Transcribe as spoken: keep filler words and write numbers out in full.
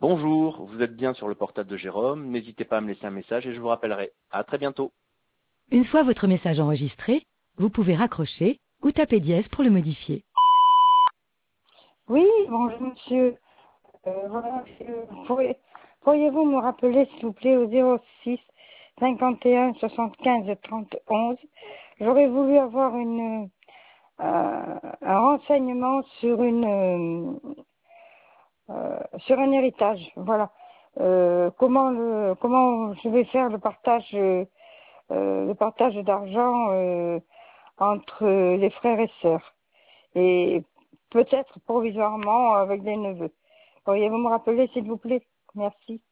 Bonjour, vous êtes bien sur le portable de Jérôme. N'hésitez pas à me laisser un message et je vous rappellerai. À très bientôt. Une fois votre message enregistré, vous pouvez raccrocher ou taper dièse pour le modifier. Oui, bonjour monsieur. Euh, voilà, euh, pourriez- pourriez-vous me rappeler s'il vous plaît au zéro six cinquante et un soixante-quinze trente onze. J'aurais voulu avoir une euh, un renseignement sur une euh, euh, sur un héritage. Voilà. Euh, comment le comment je vais faire le partage euh, euh, le partage d'argent euh, entre les frères et sœurs et peut-être provisoirement avec des neveux. Pourriez-vous me rappeler s'il vous plaît? Merci.